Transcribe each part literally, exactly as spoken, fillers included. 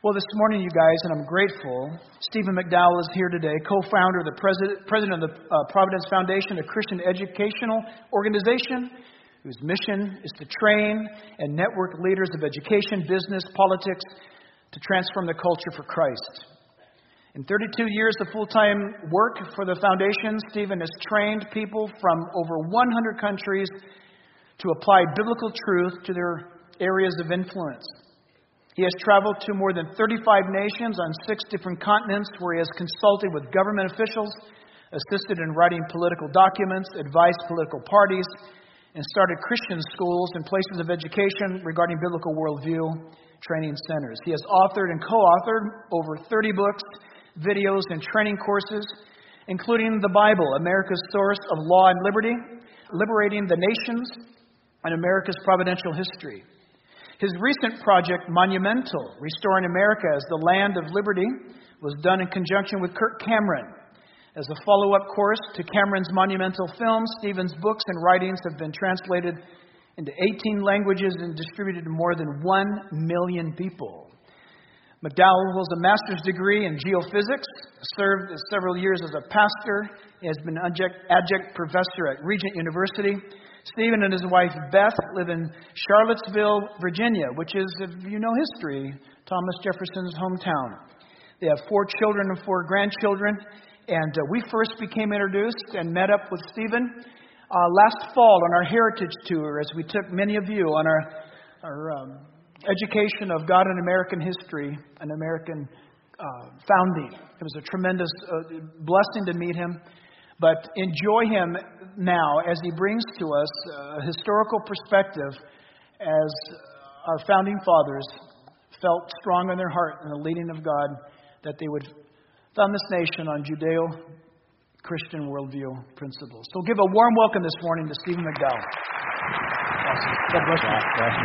Well, this morning, you guys, and I'm grateful, Stephen McDowell is here today, co-founder, the president, president of the uh, Providence Foundation, a Christian educational organization whose mission is to train and network leaders of education, business, politics to transform the culture for Christ. In thirty-two years of full-time work for the foundation, Stephen has trained people from over one hundred countries to apply biblical truth to their areas of influence. He has traveled to more than thirty-five nations on six different continents where he has consulted with government officials, assisted in writing political documents, advised political parties, and started Christian schools and places of education regarding biblical worldview training centers. He has authored and co-authored over thirty books, videos, and training courses, including the Bible, America's Source of Law and Liberty, Liberating the Nations, and America's Providential History. His recent project, Monumental, Restoring America as the Land of Liberty, was done in conjunction with Kirk Cameron. As a follow-up course to Cameron's monumental film, Stephen's books and writings have been translated into eighteen languages and distributed to more than one million people. McDowell holds a master's degree in geophysics, served several years as a pastor, and has been adjunct, adjunct professor at Regent University. Stephen and his wife Beth live in Charlottesville, Virginia, which is, if you know history, Thomas Jefferson's hometown. They have four children and four grandchildren, and uh, we first became introduced and met up with Stephen uh, last fall on our heritage tour, as we took many of you on our, our um, education of God and American history and American uh, founding. It was a tremendous uh, blessing to meet him. But enjoy him now as he brings to us a historical perspective as our founding fathers felt strong in their heart in the leading of God that they would found this nation on Judeo-Christian worldview principles. So give a warm welcome this morning to Stephen McDowell. Awesome. God bless you. Bless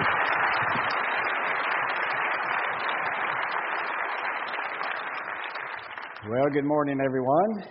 you. Well, good morning, everyone.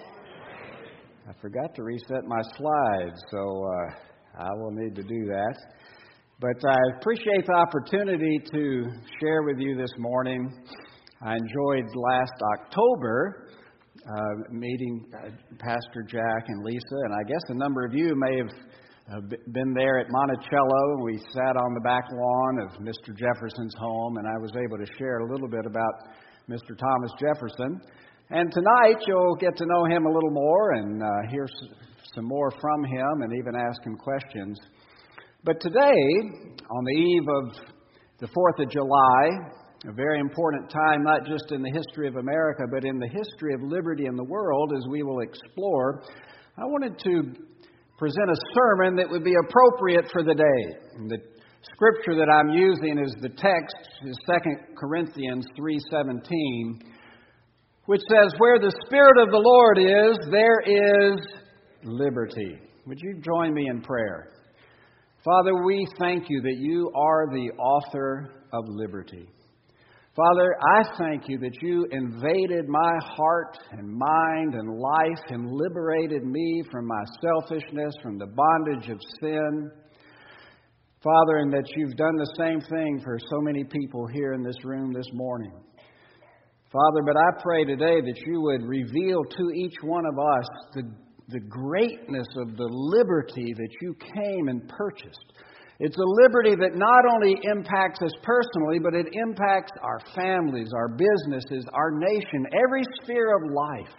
I forgot to reset my slides, so uh, I will need to do that. But I appreciate the opportunity to share with you this morning. I enjoyed last October uh, meeting uh, Pastor Jack and Lisa, and I guess a number of you may have uh, been there at Monticello. We sat on the back lawn of Mister Jefferson's home, and I was able to share a little bit about Mister Thomas Jefferson. And tonight you'll get to know him a little more and uh, hear some more from him and even ask him questions. But today, on the eve of the fourth of July, a very important time not just in the history of America, but in the history of liberty in the world, as we will explore, I wanted to present a sermon that would be appropriate for the day. And the scripture that I'm using is the text, is Second Corinthians three seventeen, which says, "Where the Spirit of the Lord is, there is liberty." Would you join me in prayer? Father, we thank you that you are the author of liberty. Father, I thank you that you invaded my heart and mind and life and liberated me from my selfishness, from the bondage of sin. Father, and that you've done the same thing for so many people here in this room this morning. Father, but I pray today that you would reveal to each one of us the, the greatness of the liberty that you came and purchased. It's a liberty that not only impacts us personally, but it impacts our families, our businesses, our nation, every sphere of life.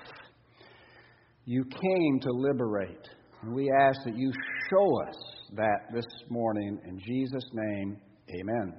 You came to liberate. And we ask that you show us that this morning. In Jesus' name, amen.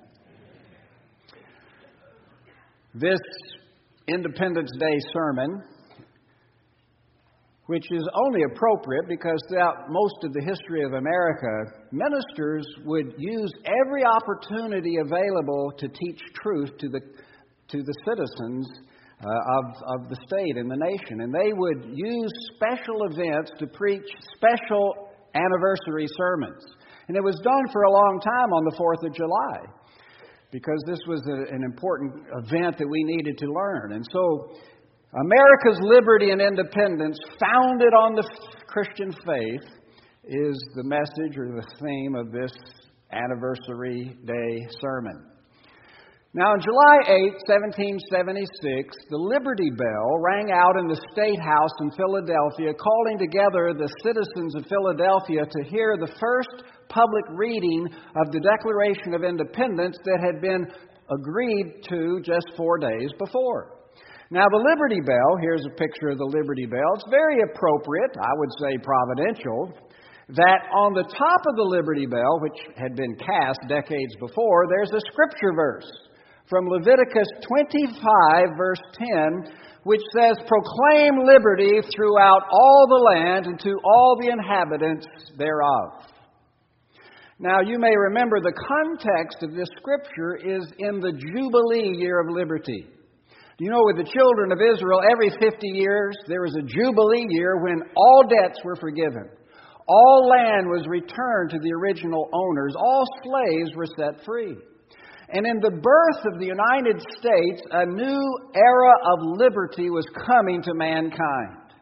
This Independence Day sermon, which is only appropriate because throughout most of the history of America, ministers would use every opportunity available to teach truth to the to the citizens uh, of, of the state and the nation. And they would use special events to preach special anniversary sermons. And it was done for a long time on the fourth of July. Because this was a, an important event that we needed to learn. And so America's liberty and independence, founded on the Christian faith, is the message or the theme of this anniversary day sermon. Now, on July eighth, seventeen seventy-six, the Liberty Bell rang out in the State House in Philadelphia, calling together the citizens of Philadelphia to hear the first public reading of the Declaration of Independence that had been agreed to just four days before. Now, the Liberty Bell, here's a picture of the Liberty Bell. It's very appropriate, I would say providential, that on the top of the Liberty Bell, which had been cast decades before, there's a scripture verse from Leviticus twenty-five, verse ten, which says, "Proclaim liberty throughout all the land and to all the inhabitants thereof." Now, you may remember the context of this scripture is in the Jubilee year of liberty. You know, with the children of Israel, every fifty years, there was a Jubilee year when all debts were forgiven. All land was returned to the original owners. All slaves were set free. And in the birth of the United States, a new era of liberty was coming to mankind.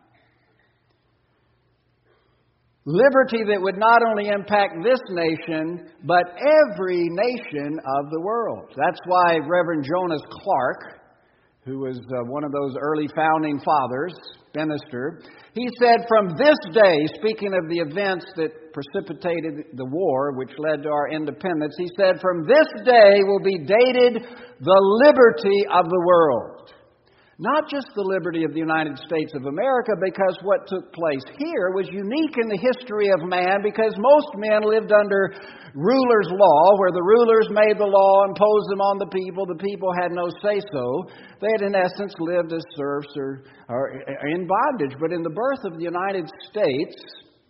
Liberty that would not only impact this nation, but every nation of the world. That's why Reverend Jonas Clark, who was uh, one of those early founding fathers, minister, he said, from this day, speaking of the events that precipitated the war, which led to our independence, he said, from this day will be dated the liberty of the world. Not just the liberty of the United States of America, because what took place here was unique in the history of man, because most men lived under ruler's law, where the rulers made the law, imposed them on the people. The people had no say-so. They had, in essence, lived as serfs or, or in bondage. But in the birth of the United States,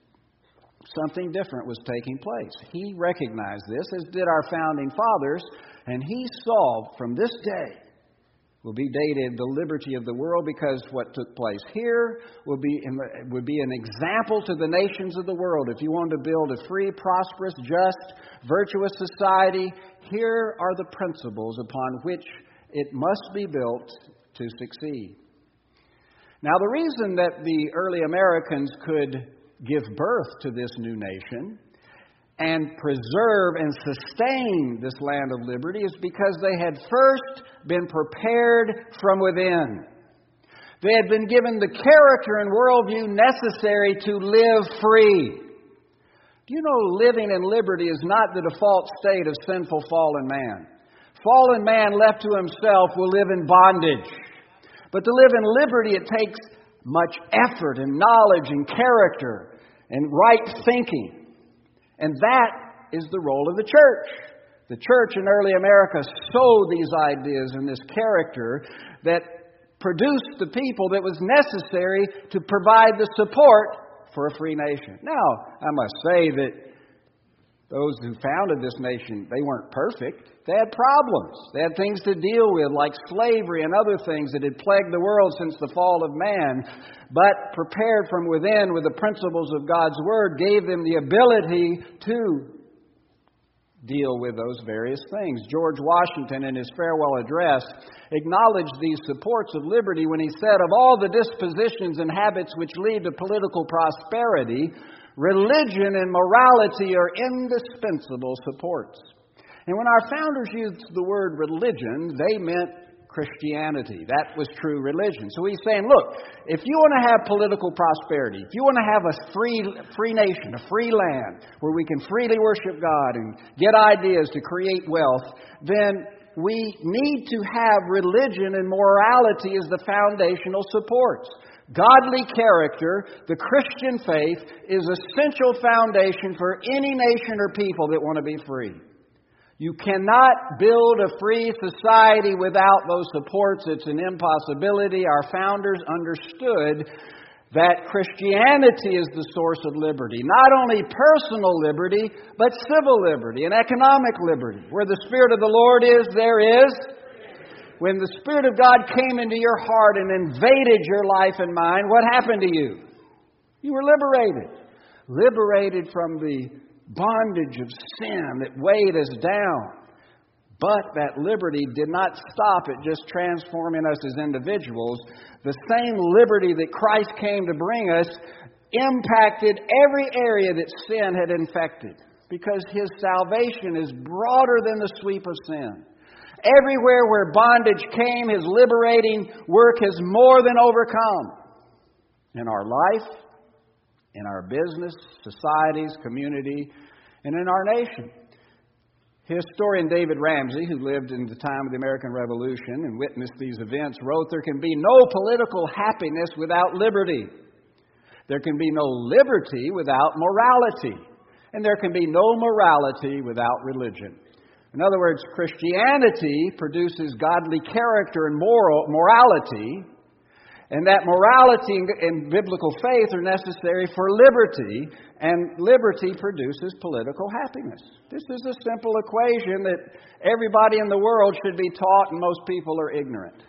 something different was taking place. He recognized this, as did our founding fathers, and he saw from this day will be dated the liberty of the world, because what took place here will be would be an example to the nations of the world. If you want to build a free, prosperous, just, virtuous society, here are the principles upon which it must be built to succeed. Now, the reason that the early Americans could give birth to this new nation and preserve and sustain this land of liberty is because they had first been prepared from within. They had been given the character and worldview necessary to live free. Do you know living in liberty is not the default state of sinful fallen man? Fallen man left to himself will live in bondage. But to live in liberty, it takes much effort and knowledge and character and right thinking. And that is the role of the church. The church in early America sowed these ideas and this character that produced the people that was necessary to provide the support for a free nation. Now, I must say that those who founded this nation, they weren't perfect. They had problems. They had things to deal with, like slavery and other things that had plagued the world since the fall of man. But prepared from within with the principles of God's Word gave them the ability to deal with those various things. George Washington, in his farewell address, acknowledged these supports of liberty when he said, of all the dispositions and habits which lead to political prosperity, religion and morality are indispensable supports. And when our founders used the word religion, they meant Christianity. That was true religion. So he's saying, look, if you want to have political prosperity, if you want to have a free free nation, a free land where we can freely worship God and get ideas to create wealth, then we need to have religion and morality as the foundational supports. Godly character, the Christian faith, is essential foundation for any nation or people that want to be free. You cannot build a free society without those supports. It's an impossibility. Our founders understood that Christianity is the source of liberty. Not only personal liberty, but civil liberty and economic liberty. Where the Spirit of the Lord is, there is. When the Spirit of God came into your heart and invaded your life and mind, what happened to you? You were liberated. Liberated from the bondage of sin that weighed us down. But that liberty did not stop at just transforming us as individuals. The same liberty that Christ came to bring us impacted every area that sin had infected. Because His salvation is broader than the sweep of sin. Everywhere where bondage came, His liberating work has more than overcome. In our life, in our business, societies, community, and in our nation. Historian David Ramsey, who lived in the time of the American Revolution and witnessed these events, wrote, "There can be no political happiness without liberty. There can be no liberty without morality. And there can be no morality without religion." In other words, Christianity produces godly character and moral morality, and that morality and biblical faith are necessary for liberty, and liberty produces political happiness. This is a simple equation that everybody in the world should be taught, and most people are ignorant.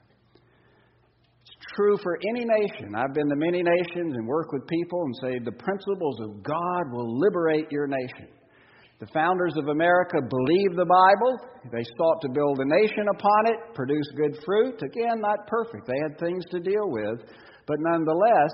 It's true for any nation. I've been to many nations and work with people and say the principles of God will liberate your nation. The founders of America believed the Bible. They sought to build a nation upon it, produce good fruit. Again, not perfect. They had things to deal with. But nonetheless,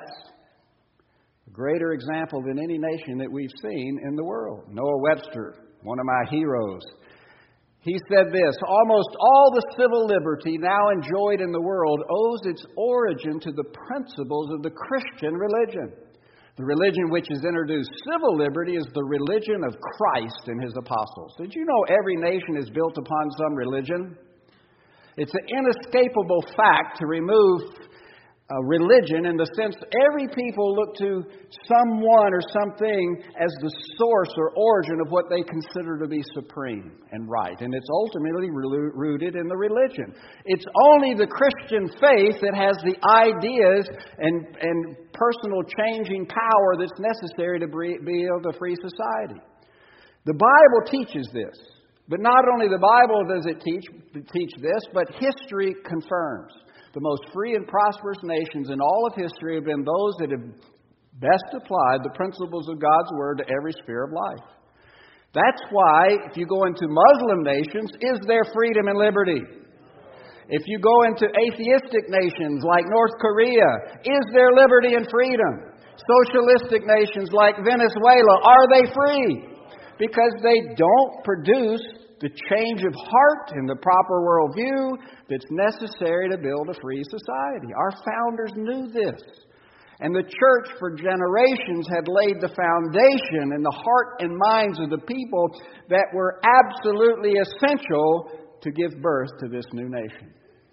a greater example than any nation that we've seen in the world. Noah Webster, one of my heroes, he said this: "Almost all the civil liberty now enjoyed in the world owes its origin to the principles of the Christian religion. The religion which has introduced civil liberty is the religion of Christ and His apostles." Did you know every nation is built upon some religion? It's an inescapable fact to remove uh, religion in the sense every people look to someone or something as the source or origin of what they consider to be supreme and right. And it's ultimately rooted in the religion. It's only the Christian faith that has the ideas and, and personal changing power that's necessary to build a free society. The Bible teaches this. But not only the Bible does it teach, teach this, but history confirms. The most free and prosperous nations in all of history have been those that have best applied the principles of God's Word to every sphere of life. That's why, if you go into Muslim nations, is there freedom and liberty? If you go into atheistic nations like North Korea, is there liberty and freedom? Socialistic nations like Venezuela, are they free? Because they don't produce the change of heart and the proper worldview that's necessary to build a free society. Our founders knew this. And the church for generations had laid the foundation in the heart and minds of the people that were absolutely essential to give birth to this new nation.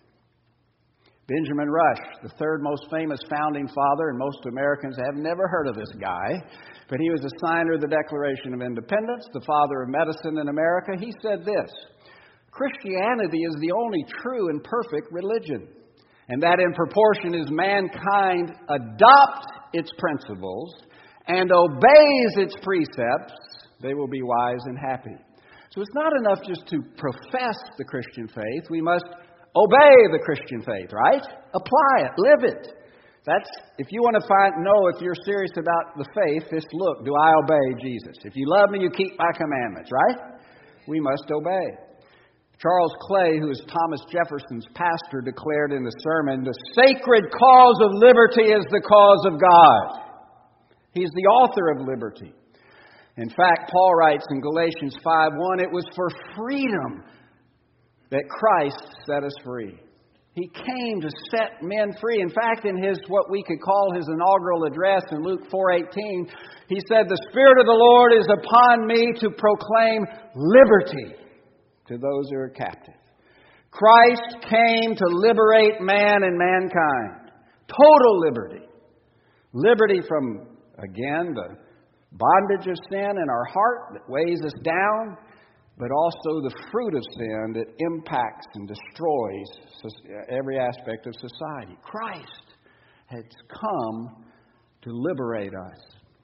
Benjamin Rush, the third most famous founding father, and most Americans have never heard of this guy, but he was a signer of the Declaration of Independence, the father of medicine in America. He said this: "Christianity is the only true and perfect religion, and that in proportion as mankind adopts its principles and obeys its precepts, they will be wise and happy." So it's not enough just to profess the Christian faith. We must obey the Christian faith, right? Apply it, live it. That's, if you want to find know if you're serious about the faith, just look, do I obey Jesus? If you love me, you keep my commandments, right? We must obey. Charles Clay, who is Thomas Jefferson's pastor, declared in the sermon, "The sacred cause of liberty is the cause of God." He's the author of liberty. In fact, Paul writes in Galatians five one, "It was for freedom that Christ set us free." He came to set men free. In fact, in his, what we could call his inaugural address in Luke four eighteen, he said, "The Spirit of the Lord is upon me to proclaim liberty to those who are captive." Christ came to liberate man and mankind. Total liberty. Liberty from, again, the bondage of sin in our heart that weighs us down, but also the fruit of sin that impacts and destroys every aspect of society. Christ has come to liberate us.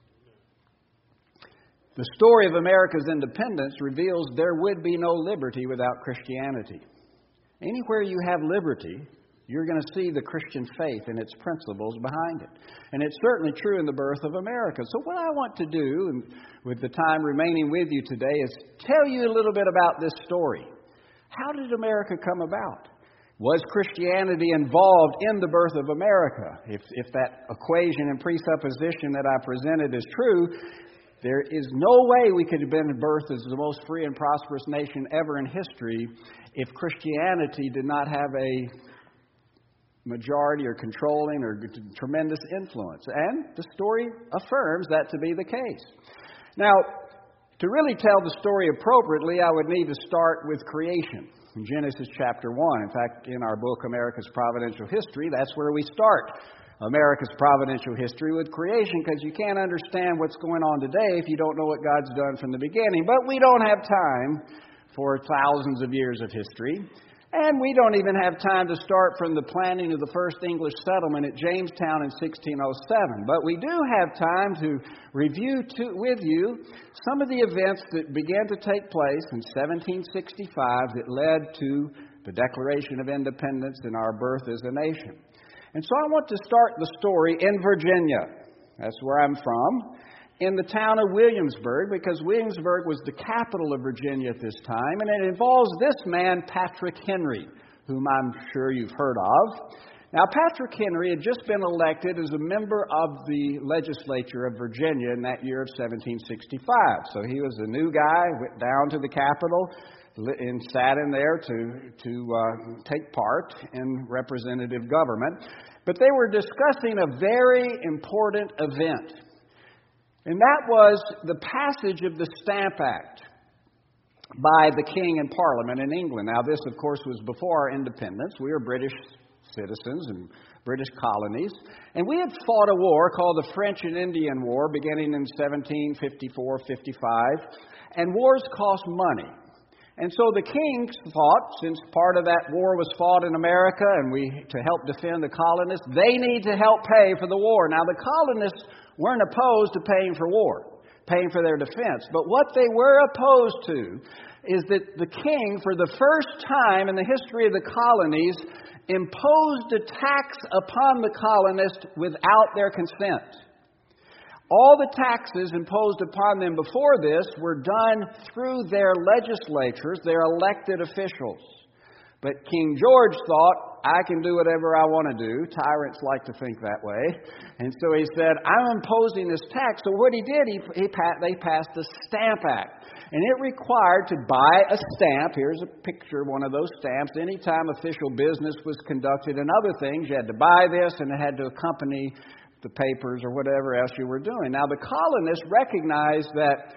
The story of America's independence reveals there would be no liberty without Christianity. Anywhere you have liberty, you're going to see the Christian faith and its principles behind it. And it's certainly true in the birth of America. So what I want to do, and with the time remaining with you today, is tell you a little bit about this story. How did America come about? Was Christianity involved in the birth of America? If, if that equation and presupposition that I presented is true, there is no way we could have been birthed as the most free and prosperous nation ever in history if Christianity did not have a majority or controlling or tremendous influence. And the story affirms that to be the case. Now, to really tell the story appropriately, I would need to start with creation in Genesis chapter one. In fact, in our book, America's Providential History, that's where we start America's providential history with creation, because you can't understand what's going on today if you don't know what God's done from the beginning. But we don't have time for thousands of years of history. And we don't even have time to start from the planning of the first English settlement at Jamestown in sixteen oh seven. But we do have time to review to, with you some of the events that began to take place in seventeen sixty-five that led to the Declaration of Independence and our birth as a nation. And so I want to start the story in Virginia. That's where I'm from. In the town of Williamsburg, because Williamsburg was the capital of Virginia at this time, and it involves this man, Patrick Henry, whom I'm sure you've heard of. Now, Patrick Henry had just been elected as a member of the legislature of Virginia in that year of seventeen sixty-five. So he was a new guy, went down to the Capitol and sat in there to, to uh, take part in representative government. But they were discussing a very important event. And that was the passage of the Stamp Act by the King and Parliament in England. Now, this, of course, was before our independence. We were British citizens and British colonies. And we had fought a war called the French and Indian War beginning in seventeen fifty-four fifty-five. And wars cost money. And so the king thought, since part of that war was fought in America and we to help defend the colonists, they need to help pay for the war. Now, the colonists weren't opposed to paying for war, paying for their defense. But what they were opposed to is that the king, for the first time in the history of the colonies, imposed a tax upon the colonists without their consent. All the taxes imposed upon them before this were done through their legislatures, their elected officials. But King George thought, I can do whatever I want to do. Tyrants like to think that way. And so he said, I'm imposing this tax. So what he did, he, he they passed the Stamp Act. And it required to buy a stamp. Here's a picture of one of those stamps. Anytime official business was conducted and other things, you had to buy this and it had to accompany the papers or whatever else you were doing. Now, the colonists recognized that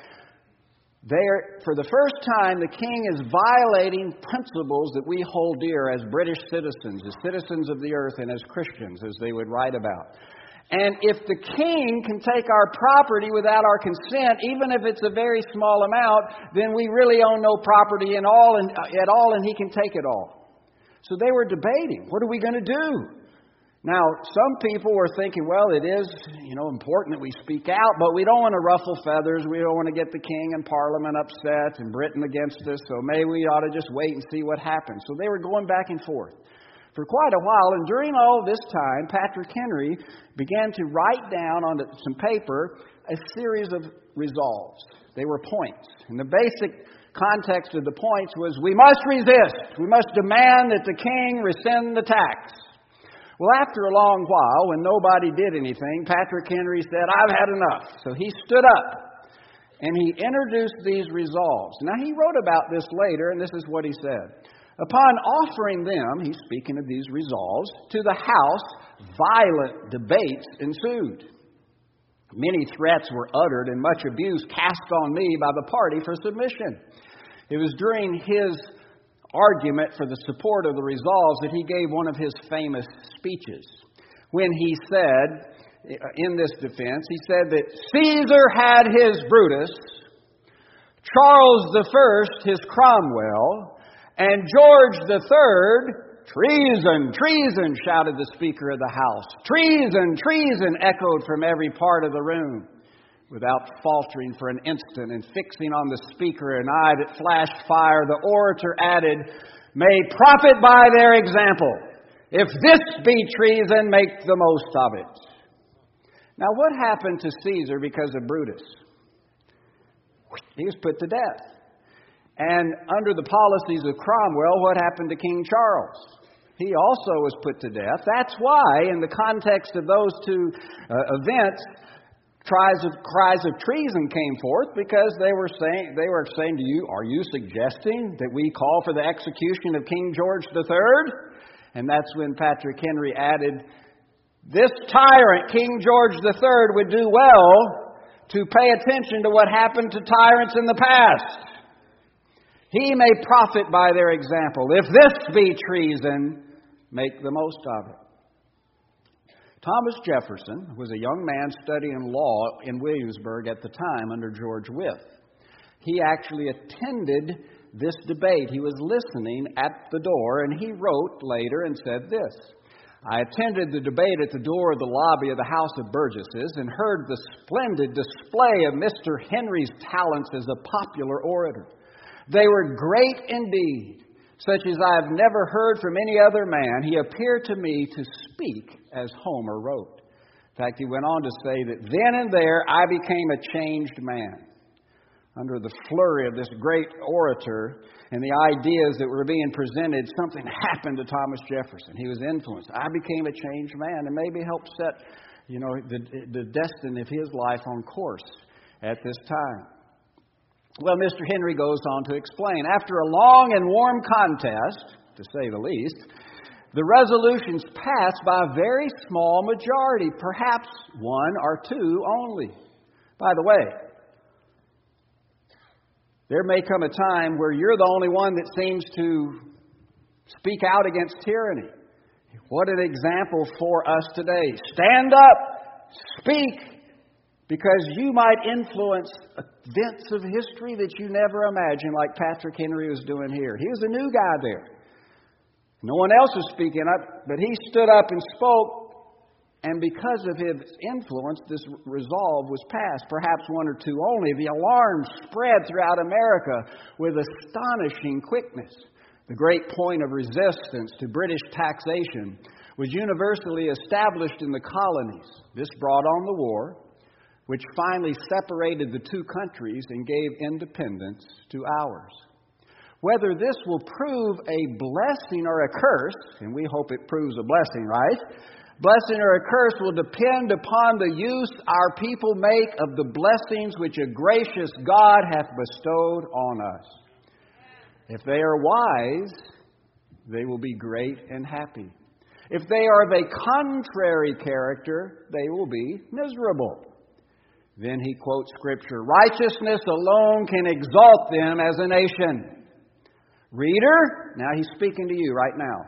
There, for the first time, the king is violating principles that we hold dear as British citizens, as citizens of the earth, and as Christians, as they would write about. And if the king can take our property without our consent, even if it's a very small amount, then we really own no property in all and, at all, and he can take it all. So they were debating, what are we going to do? Now, some people were thinking, well, it is, you know, important that we speak out, but we don't want to ruffle feathers. We don't want to get the king and Parliament upset and Britain against us, so maybe we ought to just wait and see what happens. So they were going back and forth for quite a while, and during all this time, Patrick Henry began to write down on some paper a series of resolves. They were points, and the basic context of the points was, we must resist. We must demand that the king rescind the tax. Well, after a long while, when nobody did anything, Patrick Henry said, I've had enough. So he stood up and he introduced these resolves. Now, he wrote about this later, and this is what he said. Upon offering them, he's speaking of these resolves, to the House, violent debates ensued. Many threats were uttered and much abuse cast on me by the party for submission. It was during his argument for the support of the resolves that he gave one of his famous speeches. When he said, in this defense, he said that Caesar had his Brutus, Charles the First his Cromwell, and George the Third, treason, treason, shouted the Speaker of the House. Treason, treason, echoed from every part of the room. Without faltering for an instant and fixing on the speaker an eye that flashed fire, the orator added, may profit by their example. If this be treason, make the most of it. Now, what happened to Caesar because of Brutus? He was put to death. And under the policies of Cromwell, what happened to King Charles? He also was put to death. That's why, in the context of those two uh, events, cries of, cries of treason came forth because they were saying, they were saying to you, are you suggesting that we call for the execution of King George the Third? And that's when Patrick Henry added, this tyrant, King George the Third, would do well to pay attention to what happened to tyrants in the past. He may profit by their example. If this be treason, make the most of it. Thomas Jefferson was a young man studying law in Williamsburg at the time under George Wythe. He actually attended this debate. He was listening at the door, and he wrote later and said this, I attended the debate at the door of the lobby of the House of Burgesses and heard the splendid display of Mister Henry's talents as a popular orator. They were great indeed, such as I have never heard from any other man. He appeared to me to speak as Homer wrote. In fact, he went on to say that then and there I became a changed man. Under the flurry of this great orator and the ideas that were being presented, something happened to Thomas Jefferson. He was influenced. I became a changed man and maybe helped set, you know, the, the destiny of his life on course at this time. Well, Mister Henry goes on to explain, after a long and warm contest, to say the least, the resolutions passed by a very small majority, perhaps one or two only. By the way, there may come a time where you're the only one that seems to speak out against tyranny. What an example for us today. Stand up, speak, because you might influence events of history that you never imagined, like Patrick Henry was doing here. He was a new guy there. No one else was speaking up, but he stood up and spoke. And because of his influence, this resolve was passed. Perhaps one or two only. The alarm spread throughout America with astonishing quickness. The great point of resistance to British taxation was universally established in the colonies. This brought on the war, which finally separated the two countries and gave independence to ours. Whether this will prove a blessing or a curse, and we hope it proves a blessing, right? Blessing or a curse will depend upon the use our people make of the blessings which a gracious God hath bestowed on us. If they are wise, they will be great and happy. If they are of a contrary character, they will be miserable. Then he quotes Scripture, righteousness alone can exalt them as a nation. Reader, now he's speaking to you right now.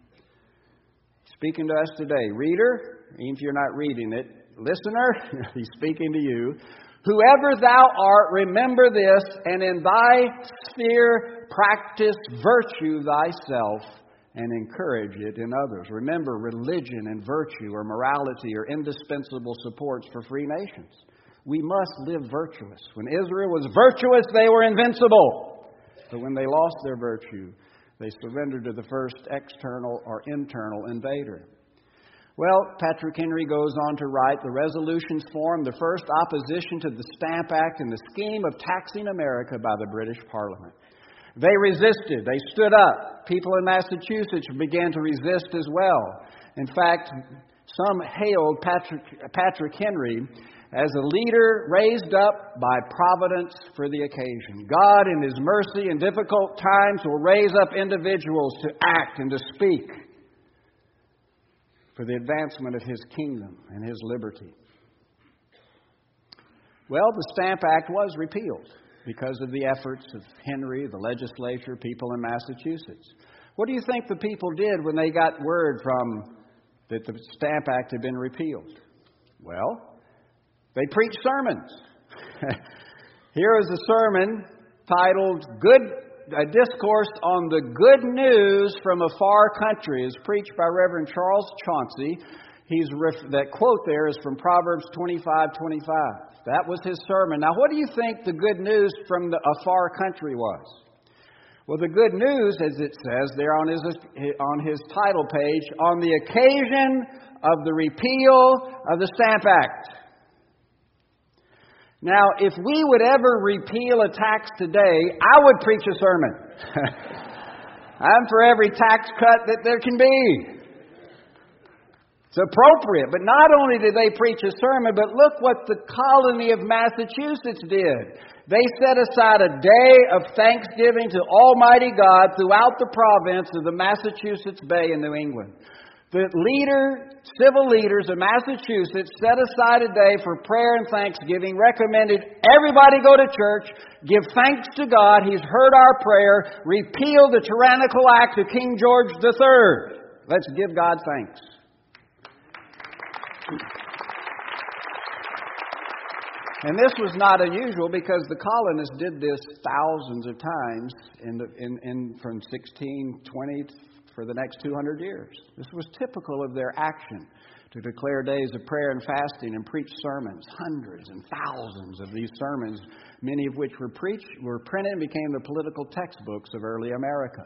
Speaking to us today. Reader, even if you're not reading it, listener, he's speaking to you. Whoever thou art, remember this, and in thy sphere practice virtue thyself and encourage it in others. Remember, religion and virtue or morality are indispensable supports for free nations. We must live virtuous. When Israel was virtuous, they were invincible. But when they lost their virtue, they surrendered to the first external or internal invader. Well, Patrick Henry goes on to write, the resolutions formed the first opposition to the Stamp Act and the scheme of taxing America by the British Parliament. They resisted. They stood up. People in Massachusetts began to resist as well. In fact, some hailed Patrick, Patrick Henry as a leader raised up by providence for the occasion. God, in His mercy in difficult times, will raise up individuals to act and to speak for the advancement of His kingdom and His liberty. Well, the Stamp Act was repealed because of the efforts of Henry, the legislature, people in Massachusetts. What do you think the people did when they got word from that the Stamp Act had been repealed? Well, they preached sermons. Here is a sermon titled "Good a Discourse on the Good News from a Far Country." It's preached by Reverend Charles Chauncey. He's ref- that quote there is from Proverbs twenty-five twenty-five. That was his sermon. Now, what do you think the good news from the, a far country was? Well, the good news, as it says there on his on his title page, on the occasion of the repeal of the Stamp Act. Now, if we would ever repeal a tax today, I would preach a sermon. I'm for every tax cut that there can be. It's appropriate. But not only did they preach a sermon, but look what the colony of Massachusetts did. They set aside a day of thanksgiving to Almighty God throughout the province of the Massachusetts Bay in New England. The leader, civil leaders of Massachusetts set aside a day for prayer and thanksgiving, recommended everybody go to church, give thanks to God, He's heard our prayer, repeal the tyrannical act of King George the Third. Let's give God thanks. And this was not unusual because the colonists did this thousands of times in, the, in, in from sixteen twenty for the next two hundred years. This was typical of their action, to declare days of prayer and fasting and preach sermons, hundreds and thousands of these sermons, many of which were preached, were printed and became the political textbooks of early America.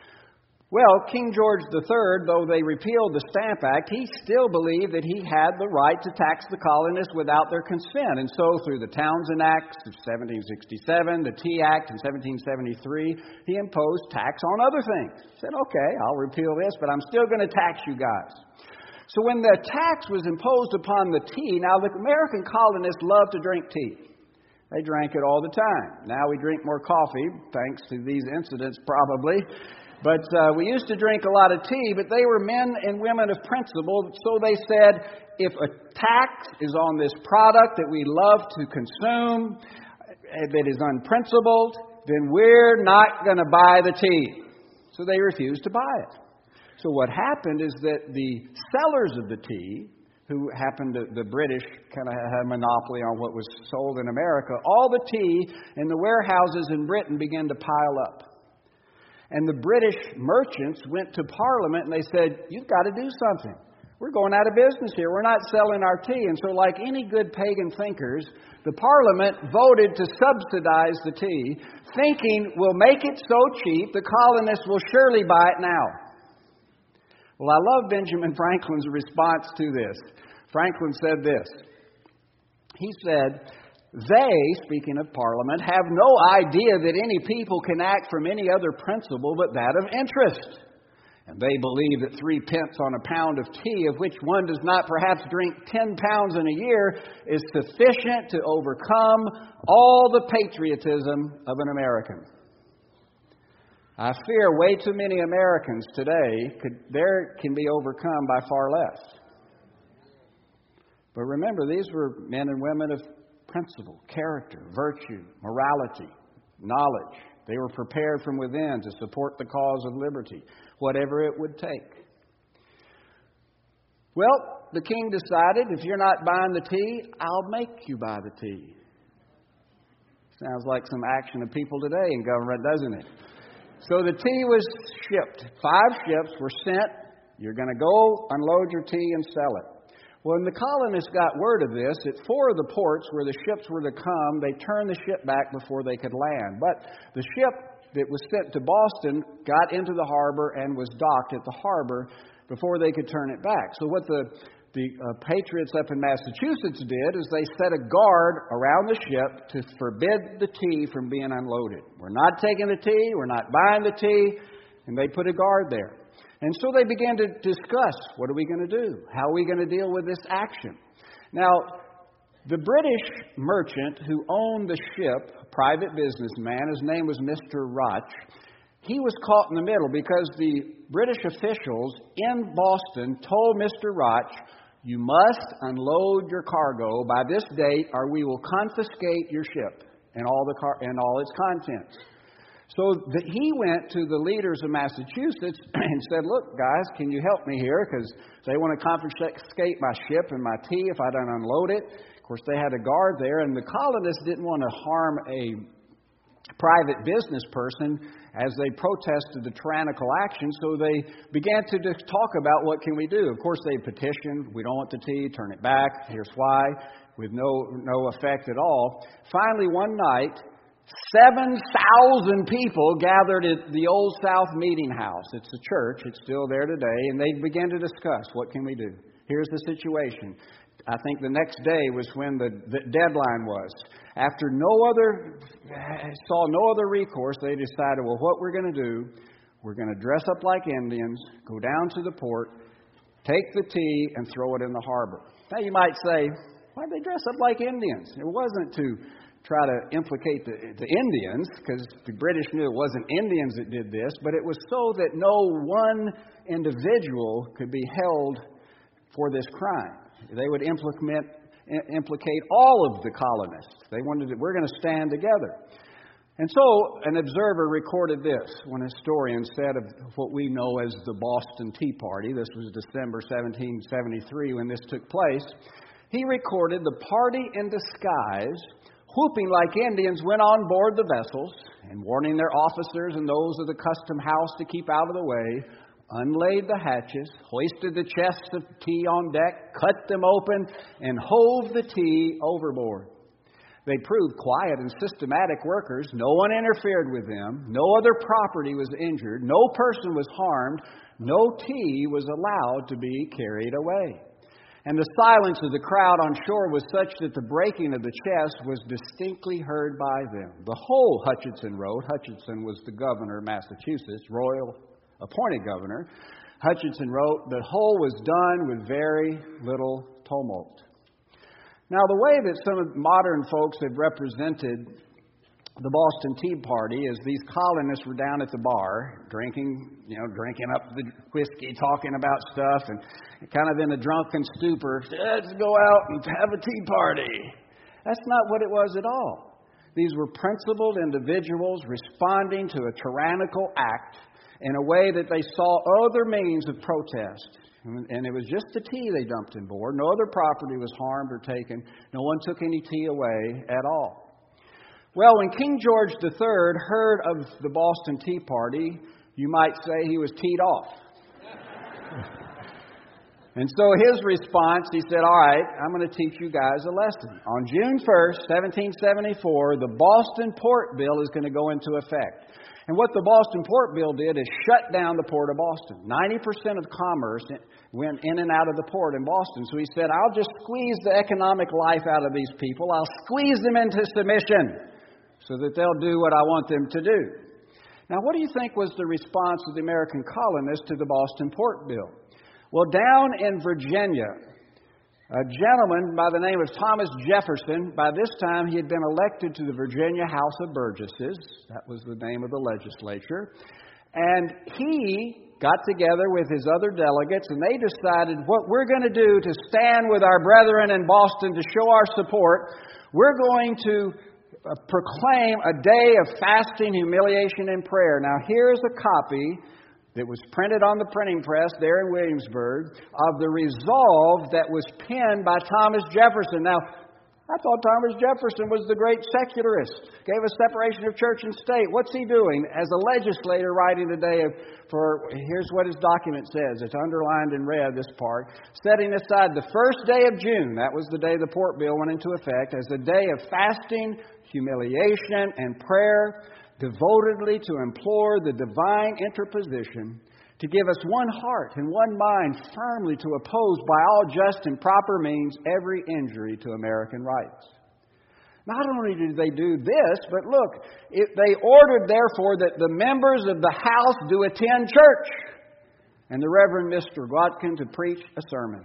Well, King George the Third, though they repealed the Stamp Act, he still believed that he had the right to tax the colonists without their consent. And so through the Townshend Acts of seventeen sixty-seven, the Tea Act in seventeen seventy-three, he imposed tax on other things. He said, okay, I'll repeal this, but I'm still going to tax you guys. So when the tax was imposed upon the tea, now the American colonists loved to drink tea. They drank it all the time. Now we drink more coffee, thanks to these incidents probably. But uh, we used to drink a lot of tea, but they were men and women of principle. So they said, if a tax is on this product that we love to consume, that is unprincipled, then we're not going to buy the tea. So they refused to buy it. So what happened is that the sellers of the tea, who happened to, the British kind of had a monopoly on what was sold in America, all the tea in the warehouses in Britain began to pile up. And the British merchants went to Parliament and they said, you've got to do something. We're going out of business here. We're not selling our tea. And so like any good pagan thinkers, the Parliament voted to subsidize the tea, thinking we'll make it so cheap the colonists will surely buy it now. Well, I love Benjamin Franklin's response to this. Franklin said this. He said, they, speaking of Parliament, have no idea that any people can act from any other principle but that of interest. And they believe that three pence on a pound of tea, of which one does not perhaps drink ten pounds in a year, is sufficient to overcome all the patriotism of an American. I fear way too many Americans today could, there can be overcome by far less. But remember, these were men and women of principle, character, virtue, morality, knowledge. They were prepared from within to support the cause of liberty, whatever it would take. Well, the king decided, if you're not buying the tea, I'll make you buy the tea. Sounds like some action of people today in government, doesn't it? So the tea was shipped. Five ships were sent. You're going to go unload your tea and sell it. When the colonists got word of this, at four of the ports where the ships were to come, they turned the ship back before they could land. But the ship that was sent to Boston got into the harbor and was docked at the harbor before they could turn it back. So what the, the uh, patriots up in Massachusetts did is they set a guard around the ship to forbid the tea from being unloaded. We're not taking the tea. We're not buying the tea. And they put a guard there. And so they began to discuss, what are we going to do? How are we going to deal with this action? Now, the British merchant who owned the ship, a private businessman, his name was Mister Roch, he was caught in the middle because the British officials in Boston told Mister Roch, you must unload your cargo by this date or we will confiscate your ship and all, the car- and all its contents. So the, he went to the leaders of Massachusetts and said, look, guys, can you help me here? Because they want to confiscate my ship and my tea if I don't unload it. Of course, they had a guard there, and the colonists didn't want to harm a private business person as they protested the tyrannical action. So they began to just talk about what can we do. Of course, they petitioned, we don't want the tea, turn it back, here's why, with no, no effect at all. Finally, one night, seven thousand people gathered at the Old South Meeting House. It's a church. It's still there today. And they began to discuss, what can we do? Here's the situation. I think the next day was when the, the deadline was. After no other, saw no other recourse, they decided, well, what we're going to do, we're going to dress up like Indians, go down to the port, take the tea, and throw it in the harbor. Now you might say, why did they dress up like Indians? It wasn't to try to implicate the, the Indians, because the British knew it wasn't Indians that did this, but it was so that no one individual could be held for this crime. They would implement, implicate all of the colonists. They wanted to, we're going to stand together. And so an observer recorded this, one historian said of what we know as the Boston Tea Party. This was December seventeen seventy-three when this took place. He recorded the party in disguise, whooping like Indians, went on board the vessels and warning their officers and those of the custom house to keep out of the way, unlaid the hatches, hoisted the chests of tea on deck, cut them open, and hove the tea overboard. They proved quiet and systematic workers. No one interfered with them. No other property was injured. No person was harmed. No tea was allowed to be carried away. And the silence of the crowd on shore was such that the breaking of the chest was distinctly heard by them. The whole, Hutchinson wrote. Hutchinson was the governor of Massachusetts, royal appointed governor. Hutchinson wrote, the whole was done with very little tumult. Now, the way that some of modern folks have represented the Boston Tea Party is these colonists were down at the bar, drinking, you know, drinking up the whiskey, talking about stuff, and kind of in a drunken stupor, let's go out and have a tea party. That's not what it was at all. These were principled individuals responding to a tyrannical act in a way that they saw other means of protest. And it was just the tea they dumped in board. No other property was harmed or taken. No one took any tea away at all. Well, when King George the Third heard of the Boston Tea Party, you might say he was teed off. And so his response, he said, all right, I'm going to teach you guys a lesson. On June first, seventeen seventy-four, the Boston Port Bill is going to go into effect. And what the Boston Port Bill did is shut down the Port of Boston. ninety percent of commerce went in and out of the port in Boston. So he said, I'll just squeeze the economic life out of these people. I'll squeeze them into submission so that they'll do what I want them to do. Now, what do you think was the response of the American colonists to the Boston Port Bill? Well, down in Virginia, a gentleman by the name of Thomas Jefferson, by this time he had been elected to the Virginia House of Burgesses. That was the name of the legislature. And he got together with his other delegates, and they decided what we're going to do to stand with our brethren in Boston to show our support, we're going to proclaim a day of fasting, humiliation, and prayer. Now, here's a copy that was printed on the printing press there in Williamsburg of the resolve that was penned by Thomas Jefferson. Now, I thought Thomas Jefferson was the great secularist, gave us separation of church and state. What's he doing as a legislator writing today for, here's what his document says. It's underlined in red, this part. Setting aside the first day of June, that was the day the Port Bill went into effect, as a day of fasting, humiliation, and prayer, devotedly to implore the divine interposition to give us one heart and one mind firmly to oppose by all just and proper means every injury to American rights. Not only did they do this, but look, it, they ordered, therefore, that the members of the House do attend church and the Reverend Mister Godkin to preach a sermon.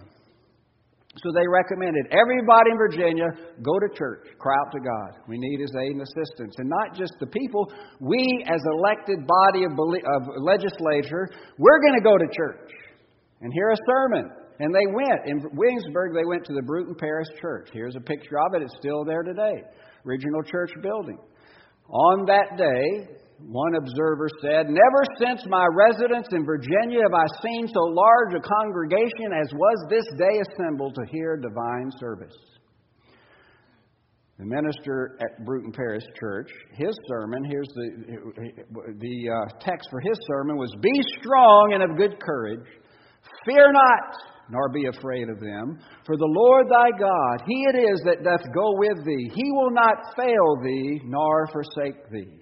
So they recommended everybody in Virginia go to church, cry out to God. We need His aid and assistance. And not just the people, we as elected body of, of legislature, we're going to go to church and hear a sermon. And they went. In Williamsburg, they went to the Bruton Parish Church. Here's a picture of it. It's still there today. Original church building. On that day, one observer said, never since my residence in Virginia have I seen so large a congregation as was this day assembled to hear divine service. The minister at Bruton Parish Church, his sermon, here's the, the uh, text for his sermon was, be strong and of good courage, fear not, nor be afraid of them. For the Lord thy God, He it is that doth go with thee. He will not fail thee, nor forsake thee.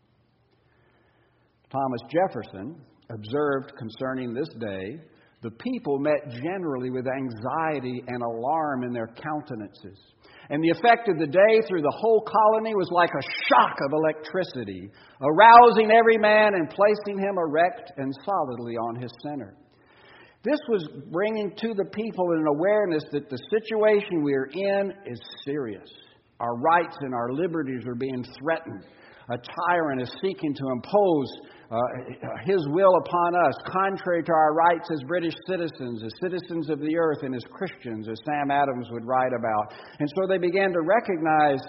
Thomas Jefferson observed concerning this day, the people met generally with anxiety and alarm in their countenances. And the effect of the day through the whole colony was like a shock of electricity, arousing every man and placing him erect and solidly on his center. This was bringing to the people an awareness that the situation we are in is serious. Our rights and our liberties are being threatened. A tyrant is seeking to impose uh, his will upon us, contrary to our rights as British citizens, as citizens of the earth, and as Christians, as Sam Adams would write about. And so they began to recognize,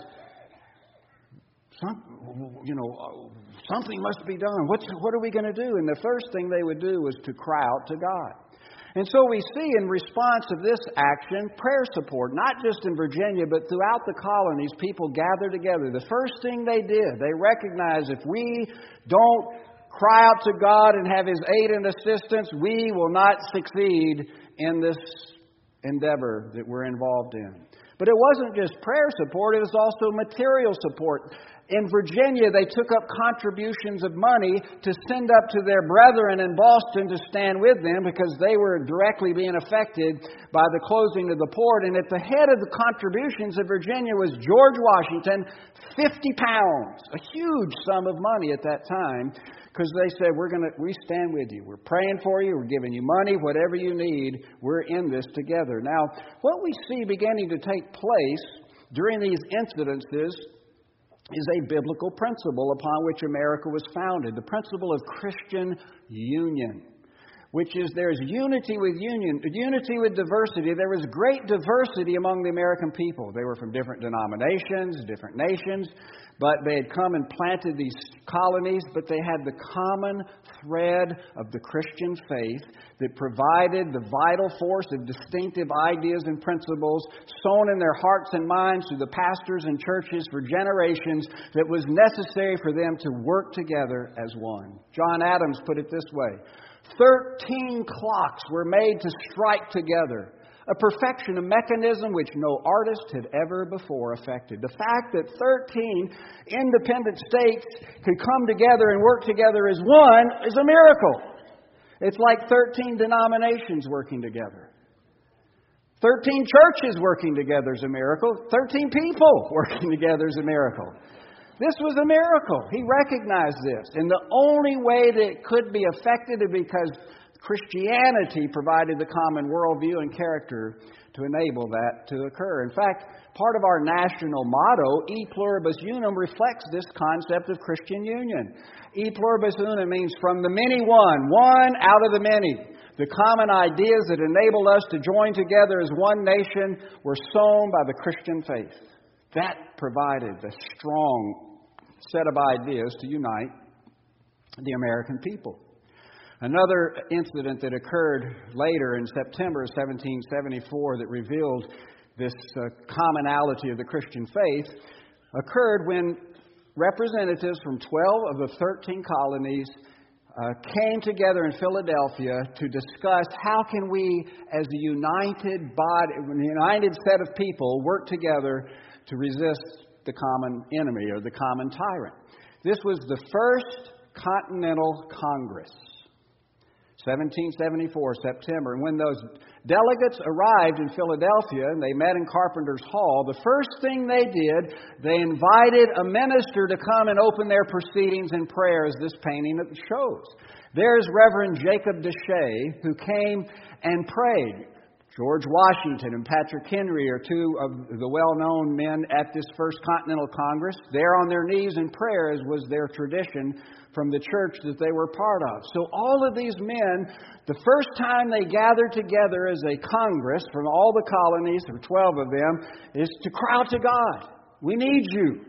some, you know, something must be done. What's, what are we going to do? And the first thing they would do was to cry out to God. And so we see in response to this action, prayer support, not just in Virginia, but throughout the colonies, people gathered together. The first thing they did, they recognized if we don't cry out to God and have His aid and assistance, we will not succeed in this endeavor that we're involved in. But it wasn't just prayer support, it was also material support. In Virginia, they took up contributions of money to send up to their brethren in Boston to stand with them because they were directly being affected by the closing of the port. And at the head of the contributions of Virginia was George Washington, fifty pounds, a huge sum of money at that time, because they said, we're going to, we stand with you. We're praying for you. We're giving you money, whatever you need. We're in this together. Now, what we see beginning to take place during these incidences is a biblical principle upon which America was founded, the principle of Christian union, which is there's unity with union, unity with diversity. There was great diversity among the American people. They were from different denominations, different nations, but they had come and planted these colonies, but they had the common thread of the Christian faith that provided the vital force of distinctive ideas and principles sown in their hearts and minds through the pastors and churches for generations that was necessary for them to work together as one. John Adams put it this way: Thirteen clocks were made to strike together, a perfection, a mechanism which no artist had ever before effected. The fact that thirteen independent states could come together and work together as one is a miracle. It's like thirteen denominations working together. thirteen churches working together is a miracle. thirteen people working together is a miracle. This was a miracle. He recognized this. And the only way that it could be effected is because Christianity provided the common worldview and character to enable that to occur. In fact, part of our national motto, E Pluribus Unum, reflects this concept of Christian union. E Pluribus Unum means from the many one, one out of the many. The common ideas that enable us to join together as one nation were sown by the Christian faith. That provided the strong set of ideas to unite the American people. Another incident that occurred later in September of seventeen seventy-four that revealed this uh, commonality of the Christian faith occurred when representatives from twelve of the thirteen colonies uh, came together in Philadelphia to discuss how can we, as a united body, a united set of people, work together to resist the common enemy or the common tyrant. This was the first Continental Congress. seventeen seventy-four, September. And when those delegates arrived in Philadelphia and they met in Carpenter's Hall, the first thing they did, they invited a minister to come and open their proceedings in prayer, as this painting shows. There's Reverend Jacob Deshay, who came and prayed. George Washington and Patrick Henry are two of the well-known men at this First Continental Congress. They're on their knees in prayer, as was their tradition from the church that they were part of. So all of these men, the first time they gathered together as a Congress from all the colonies, there were twelve of them, is to cry out to God. We need you.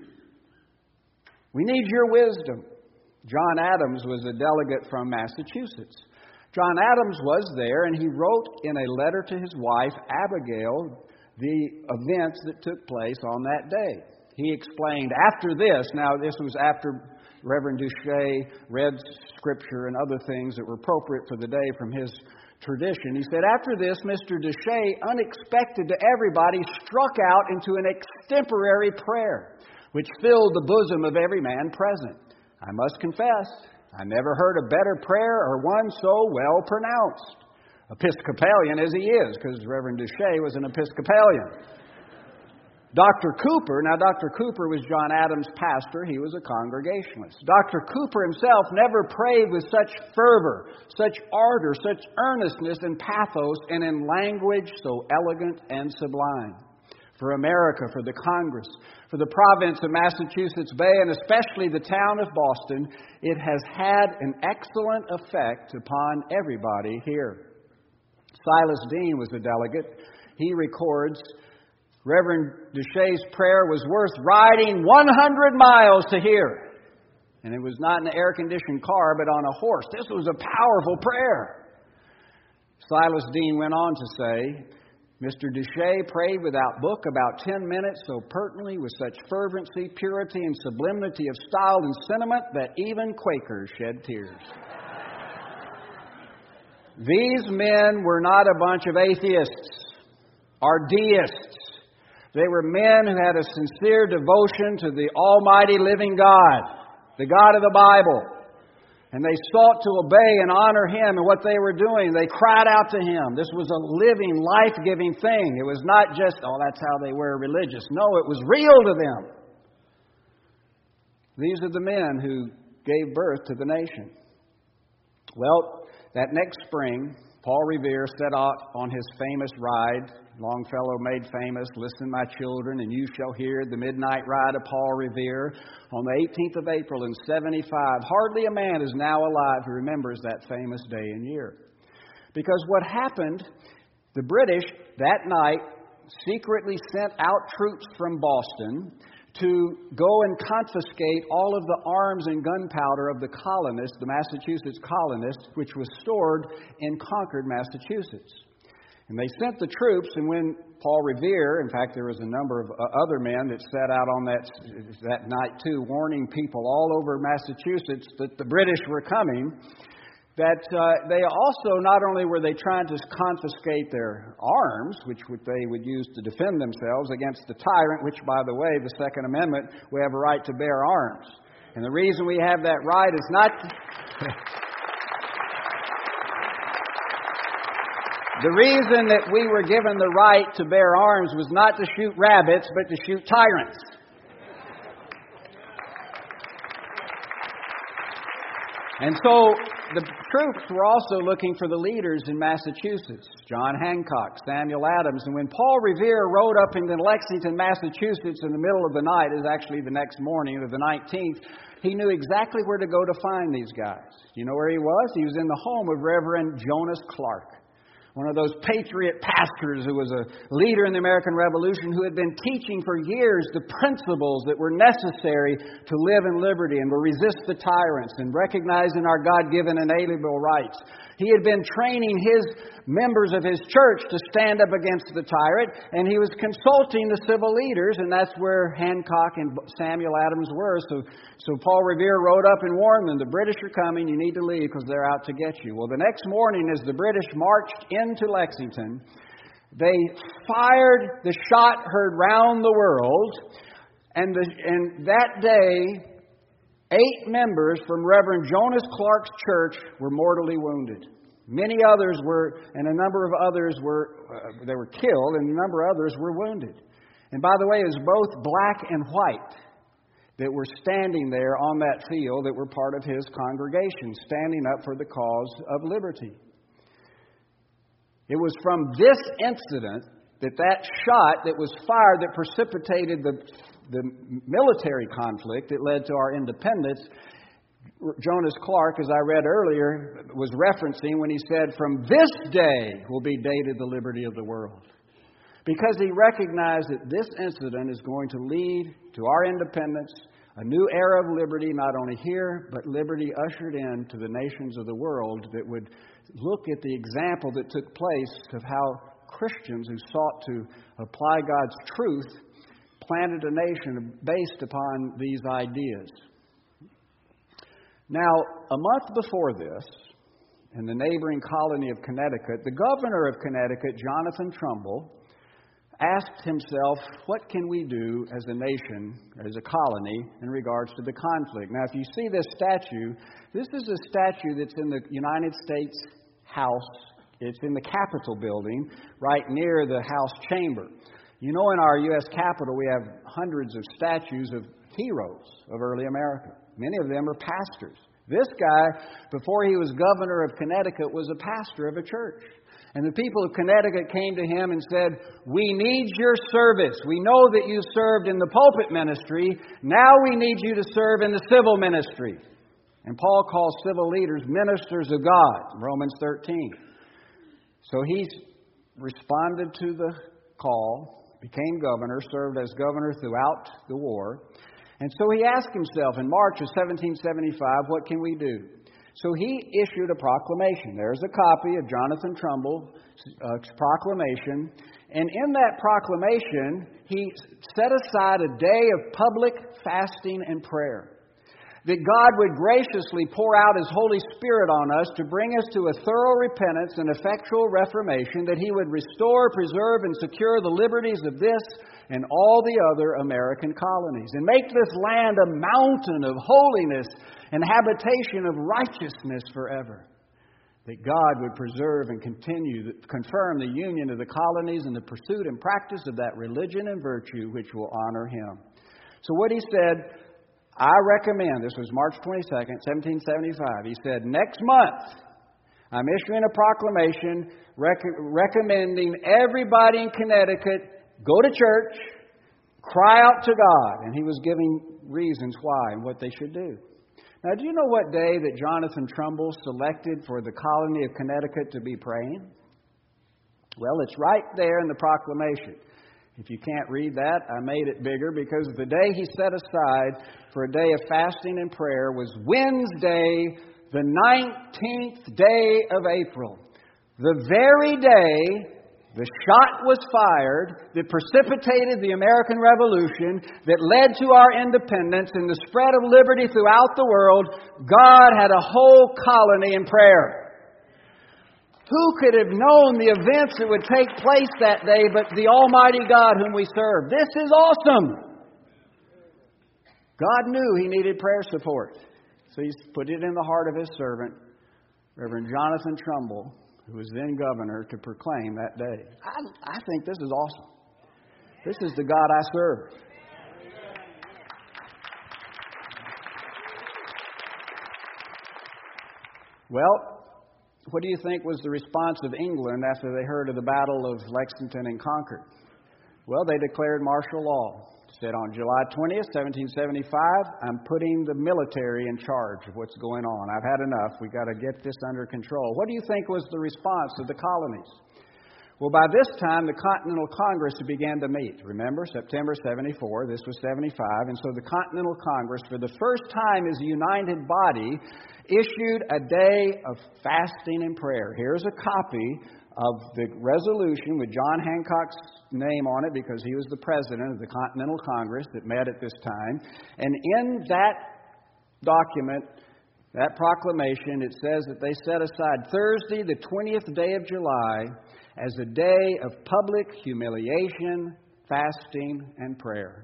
We need your wisdom. John Adams was a delegate from Massachusetts. John Adams was there, and he wrote in a letter to his wife, Abigail, the events that took place on that day. He explained after this, now this was after Reverend Deshay read Scripture and other things that were appropriate for the day from his tradition. He said, after this, Mister Deshay, unexpected to everybody, struck out into an extemporary prayer, which filled the bosom of every man present. I must confess, I never heard a better prayer or one so well pronounced. Episcopalian as he is, because Reverend Deshay was an Episcopalian. Doctor Cooper, now Doctor Cooper was John Adams' pastor. He was a Congregationalist. Doctor Cooper himself never prayed with such fervor, such ardor, such earnestness and pathos, and in language so elegant and sublime. For America, for the Congress, for the province of Massachusetts Bay, and especially the town of Boston, it has had an excellent effect upon everybody here. Silas Dean was a delegate. He records, Reverend Duchesne's prayer was worth riding one hundred miles to hear. And it was not in an air-conditioned car, but on a horse. This was a powerful prayer. Silas Dean went on to say, Mister Duchesne prayed without book about ten minutes, so pertinently, with such fervency, purity, and sublimity of style and sentiment that even Quakers shed tears. These men were not a bunch of atheists or deists. They were men who had a sincere devotion to the almighty living God, the God of the Bible. And they sought to obey and honor Him in what they were doing. They cried out to Him. This was a living, life-giving thing. It was not just, oh, that's how they were religious. No, it was real to them. These are the men who gave birth to the nation. Well, that next spring, Paul Revere set out on his famous ride. Longfellow made famous, Listen, my children, and you shall hear the midnight ride of Paul Revere on the eighteenth of April in seventy-five. Hardly a man is now alive who remembers that famous day and year. Because what happened, the British that night secretly sent out troops from Boston to go and confiscate all of the arms and gunpowder of the colonists, the Massachusetts colonists, which was stored in Concord, Massachusetts. And they sent the troops, and when Paul Revere, in fact, there was a number of other men that set out on that, that night too, warning people all over Massachusetts that the British were coming, that uh, they also, not only were they trying to confiscate their arms, which would, they would use to defend themselves against the tyrant, which, by the way, the Second Amendment, we have a right to bear arms. And the reason we have that right is not... The reason that we were given the right to bear arms was not to shoot rabbits, but to shoot tyrants. And so the troops were also looking for the leaders in Massachusetts, John Hancock, Samuel Adams. And when Paul Revere rode up into Lexington, Massachusetts in the middle of the night, it was actually the next morning of the nineteenth, he knew exactly where to go to find these guys. You know where he was? He was in the home of Reverend Jonas Clark, one of those patriot pastors who was a leader in the American Revolution, who had been teaching for years the principles that were necessary to live in liberty and to resist the tyrants and recognizing our God-given inalienable rights. He had been training his members of his church to stand up against the tyrant, and he was consulting the civil leaders, and that's where Hancock and Samuel Adams were. So, so Paul Revere rode up and warned them, the British are coming, you need to leave because they're out to get you. Well, the next morning as the British marched into Lexington, they fired the shot heard round the world, and, the, and that day, eight members from Reverend Jonas Clark's church were mortally wounded. Many others were, and a number of others were, uh, they were killed, and a number of others were wounded. And by the way, it was both black and white that were standing there on that field that were part of his congregation, standing up for the cause of liberty. It was from this incident that that shot that was fired that precipitated the the military conflict that led to our independence. Jonas Clark, as I read earlier, was referencing when he said, from this day will be dated the liberty of the world. Because he recognized that this incident is going to lead to our independence, a new era of liberty, not only here, but liberty ushered in to the nations of the world that would look at the example that took place of how Christians who sought to apply God's truth planted a nation based upon these ideas. Now, a month before this, in the neighboring colony of Connecticut, the governor of Connecticut, Jonathan Trumbull, asked himself, what can we do as a nation, as a colony, in regards to the conflict? Now, if you see this statue, this is a statue that's in the United States House. It's in the Capitol building, right near the House chamber. You know, in our U S Capitol, we have hundreds of statues of heroes of early America. Many of them are pastors. This guy, before he was governor of Connecticut, was a pastor of a church. And the people of Connecticut came to him and said, "We need your service. We know that you served in the pulpit ministry. Now we need you to serve in the civil ministry." And Paul calls civil leaders ministers of God, Romans thirteen. So he responded to the call, became governor, served as governor throughout the war. And so he asked himself in March of seventeen seventy-five, what can we do? So he issued a proclamation. There's a copy of Jonathan Trumbull's uh, proclamation. And in that proclamation, he set aside a day of public fasting and prayer. That God would graciously pour out His Holy Spirit on us to bring us to a thorough repentance and effectual reformation, that He would restore, preserve, and secure the liberties of this and all the other American colonies, and make this land a mountain of holiness and habitation of righteousness forever. That God would preserve and continue, confirm the union of the colonies and the pursuit and practice of that religion and virtue which will honor Him. So what he said, I recommend, this was March twenty-second, seventeen seventy-five, he said, next month, I'm issuing a proclamation rec- recommending everybody in Connecticut go to church, cry out to God. And he was giving reasons why and what they should do. Now, do you know what day that Jonathan Trumbull selected for the colony of Connecticut to be praying? Well, it's right there in the proclamation. If you can't read that, I made it bigger, because the day he set aside for a day of fasting and prayer was Wednesday, the nineteenth day of April. The very day the shot was fired that precipitated the American Revolution, that led to our independence and the spread of liberty throughout the world. God had a whole colony in prayer. Who could have known the events that would take place that day but the Almighty God whom we serve? This is awesome. God knew He needed prayer support. So He's put it in the heart of His servant, Reverend Jonathan Trumbull, who was then governor, to proclaim that day. I, I think this is awesome. This is the God I serve. Well, what do you think was the response of England after they heard of the Battle of Lexington and Concord? Well, they declared martial law. Said on July twentieth, seventeen seventy-five, I'm putting the military in charge of what's going on. I've had enough. We've got to get this under control. What do you think was the response of the colonies? Well, by this time, the Continental Congress began to meet. Remember, September seventy-four, this was seventy-five. And so the Continental Congress, for the first time as a united body, issued a day of fasting and prayer. Here's a copy of the resolution with John Hancock's name on it, because he was the president of the Continental Congress that met at this time. And in that document, that proclamation, it says that they set aside Thursday, the twentieth day of July, as a day of public humiliation, fasting, and prayer.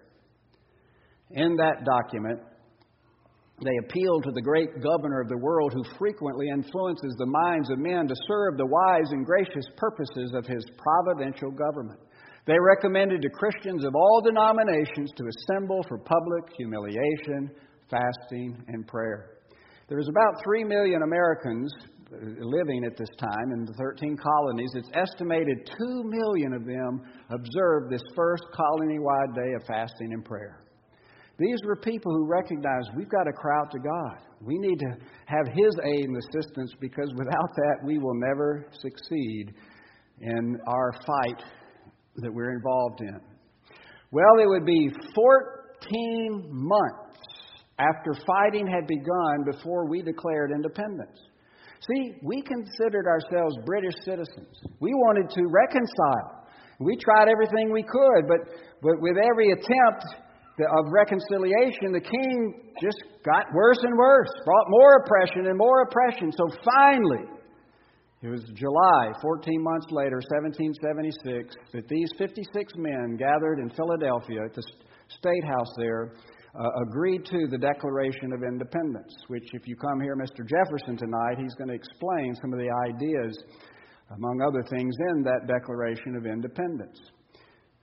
In that document, they appeal to the great governor of the world, who frequently influences the minds of men to serve the wise and gracious purposes of His providential government. They recommended to Christians of all denominations to assemble for public humiliation, fasting, and prayer. There was about three million Americans living at this time in the thirteen colonies. It's estimated two million of them observed this first colony-wide day of fasting and prayer. These were people who recognized we've got to cry out to God. We need to have His aid and assistance, because without that we will never succeed in our fight that we're involved in. Well, it would be fourteen months after fighting had begun before we declared independence. See, we considered ourselves British citizens. We wanted to reconcile. We tried everything we could, but, but with every attempt of reconciliation, the king just got worse and worse, brought more oppression and more oppression. So finally, it was July, fourteen months later, seventeen seventy-six, that these fifty-six men gathered in Philadelphia at the State House there uh, agreed to the Declaration of Independence, which, if you come here, Mister Jefferson, tonight, he's going to explain some of the ideas, among other things, in that Declaration of Independence.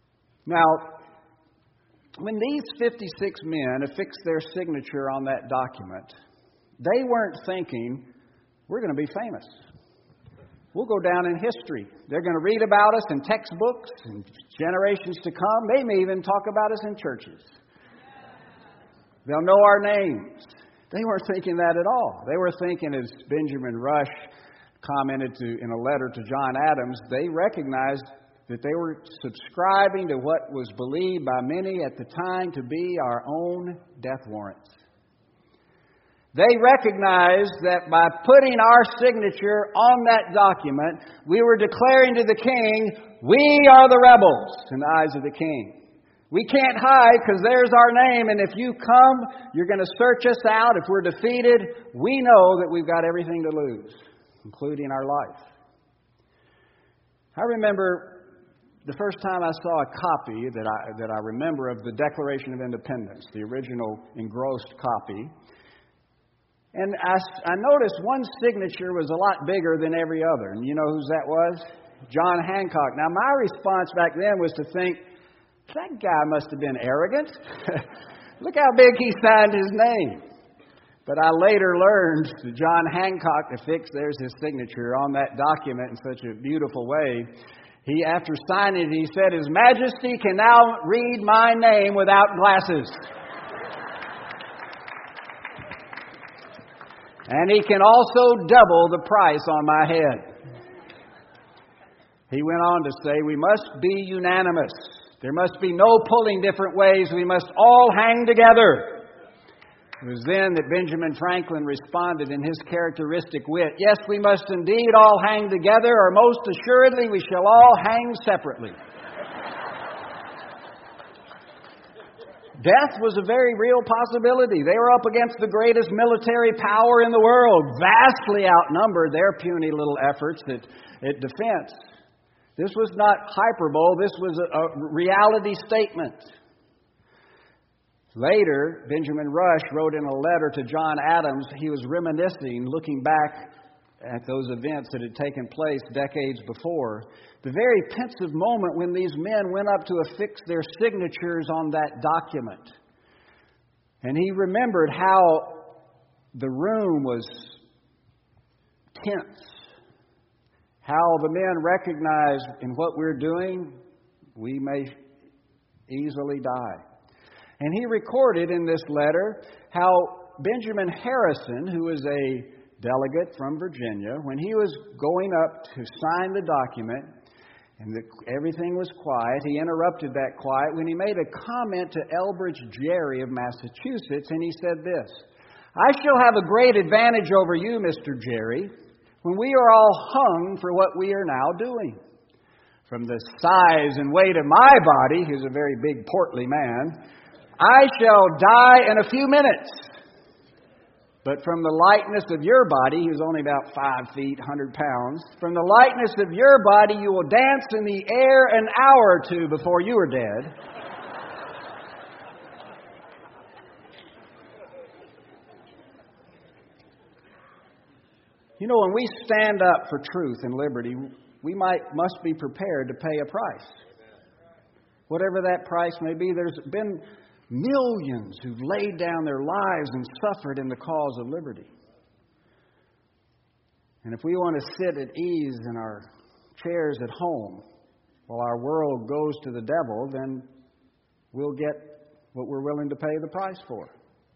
Now, when these fifty-six men affixed their signature on that document, they weren't thinking, we're going to be famous. We'll go down in history. They're going to read about us in textbooks and generations to come. They may even talk about us in churches. They'll know our names. They weren't thinking that at all. They were thinking, as Benjamin Rush commented to, in a letter to John Adams, they recognized that they were subscribing to what was believed by many at the time to be our own death warrants. They recognized that by putting our signature on that document, we were declaring to the king, we are the rebels in the eyes of the king. We can't hide because there's our name, and if you come, you're going to search us out. If we're defeated, we know that we've got everything to lose, including our life. I remember the first time I saw a copy that I, that I remember of the Declaration of Independence, the original engrossed copy. And I, I noticed one signature was a lot bigger than every other. And you know whose that was? John Hancock. Now, my response back then was to think, that guy must have been arrogant. Look how big he signed his name. But I later learned that John Hancock affixed, there's his signature on that document in such a beautiful way. He, after signing it, he said, His Majesty can now read my name without glasses. And he can also double the price on my head. He went on to say, we must be unanimous. There must be no pulling different ways. We must all hang together. It was then that Benjamin Franklin responded in his characteristic wit, yes, we must indeed all hang together, or most assuredly we shall all hang separately. Death was a very real possibility. They were up against the greatest military power in the world, vastly outnumbered their puny little efforts at, at defense. This was not hyperbole. This was a, a reality statement. Later, Benjamin Rush wrote in a letter to John Adams, he was reminiscing, looking back at those events that had taken place decades before, the very pensive moment when these men went up to affix their signatures on that document. And he remembered how the room was tense, how the men recognized in what we're doing, we may easily die. And he recorded in this letter how Benjamin Harrison, who was a delegate from Virginia, when he was going up to sign the document, and the, everything was quiet, he interrupted that quiet when he made a comment to Elbridge Gerry of Massachusetts, and he said this, I shall have a great advantage over you, Mister Gerry, when we are all hung for what we are now doing. From the size and weight of my body, he's a very big, portly man, I shall die in a few minutes. But from the lightness of your body, he was only about five feet, one hundred pounds, from the lightness of your body, you will dance in the air an hour or two before you are dead. You know, when we stand up for truth and liberty, we might must be prepared to pay a price. Whatever that price may be, there's been millions who've laid down their lives and suffered in the cause of liberty. And if we want to sit at ease in our chairs at home while our world goes to the devil, then we'll get what we're willing to pay the price for.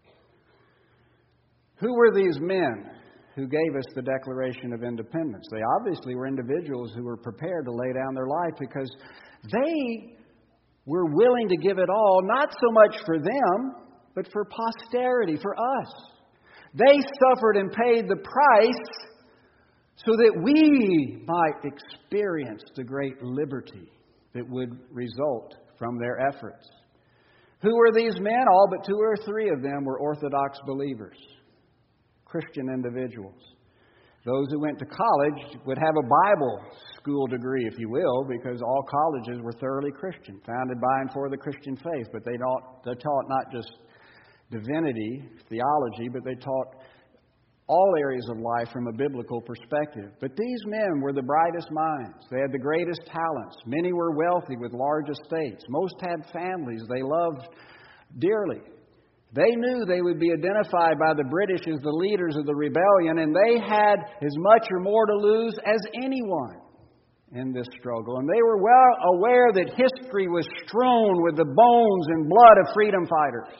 Who were these men who gave us the Declaration of Independence? They obviously were individuals who were prepared to lay down their life because they were willing to give it all, not so much for them, but for posterity, for us. They suffered and paid the price so that we might experience the great liberty that would result from their efforts. Who were these men? All but two or three of them were Orthodox believers, Christian individuals. Those who went to college would have a Bible school degree, if you will, because all colleges were thoroughly Christian, founded by and for the Christian faith. But they, don't, they taught not just divinity, theology, but they taught all areas of life from a biblical perspective. But these men were the brightest minds. They had the greatest talents. Many were wealthy with large estates. Most had families they loved dearly. They knew they would be identified by the British as the leaders of the rebellion, and they had as much or more to lose as anyone in this struggle. And they were well aware that history was strewn with the bones and blood of freedom fighters.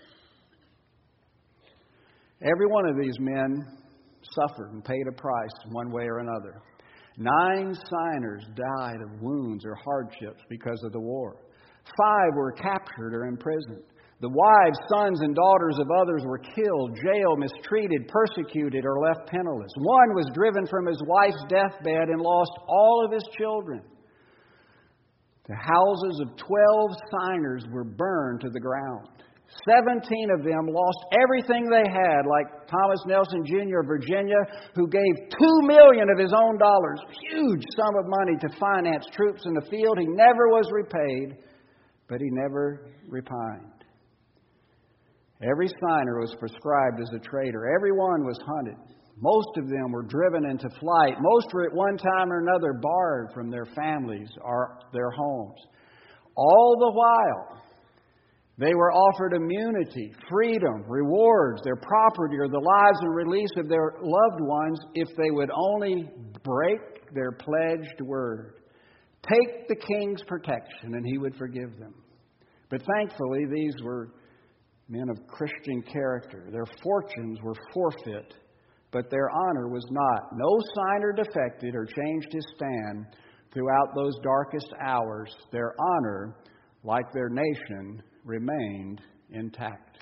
Every one of these men suffered and paid a price in one way or another. Nine signers died of wounds or hardships because of the war. Five were captured or imprisoned. The wives, sons, and daughters of others were killed, jailed, mistreated, persecuted, or left penniless. One was driven from his wife's deathbed and lost all of his children. The houses of twelve signers were burned to the ground. Seventeen of them lost everything they had, like Thomas Nelson Junior of Virginia, who gave two million dollars of his own dollars, huge sum of money, to finance troops in the field. He never was repaid, but he never repined. Every signer was prescribed as a traitor. Everyone was hunted. Most of them were driven into flight. Most were at one time or another barred from their families or their homes. All the while, they were offered immunity, freedom, rewards, their property, or the lives and release of their loved ones if they would only break their pledged word. Take the king's protection and he would forgive them. But thankfully, these were men of Christian character. Their fortunes were forfeit, but their honor was not. No signer defected or changed his stand throughout those darkest hours. Their honor, like their nation, remained intact.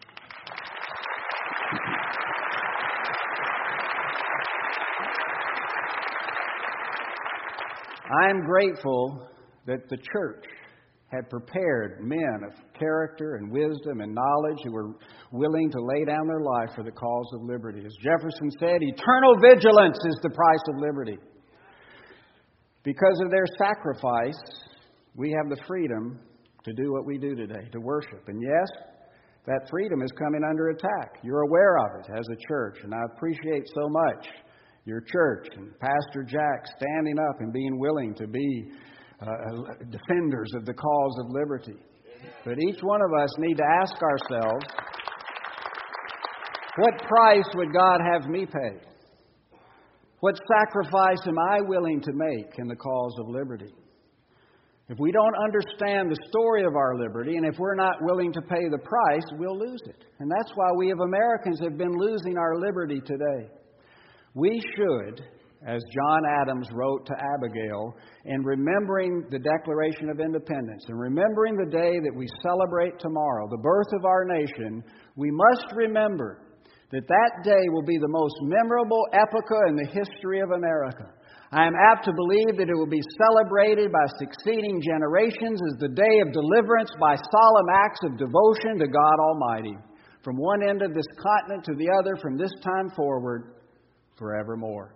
I am grateful that the church had prepared men of character and wisdom and knowledge who were willing to lay down their life for the cause of liberty. As Jefferson said, eternal vigilance is the price of liberty. Because of their sacrifice, we have the freedom to do what we do today, to worship. And yes, that freedom is coming under attack. You're aware of it as a church, and I appreciate so much your church and Pastor Jack standing up and being willing to be uh, defenders of the cause of liberty. But each one of us need to ask ourselves, what price would God have me pay? What sacrifice am I willing to make in the cause of liberty? If we don't understand the story of our liberty, and if we're not willing to pay the price, we'll lose it. And that's why we as Americans have been losing our liberty today. We should, as John Adams wrote to Abigail, in remembering the Declaration of Independence and remembering the day that we celebrate tomorrow, the birth of our nation, we must remember that that day will be the most memorable epocha in the history of America. I am apt to believe that it will be celebrated by succeeding generations as the day of deliverance by solemn acts of devotion to God Almighty, from one end of this continent to the other, from this time forward, forevermore.